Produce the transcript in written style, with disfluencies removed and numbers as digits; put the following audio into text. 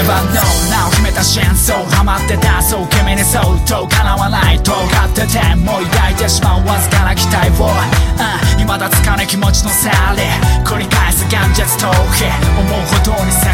never know 名を秘めた真相ハマってたそう君に相当叶わないと尖っててもう抱いてしまうわずかな期待を、未だつかない気持ちのさり繰り返す現実逃避思うほどに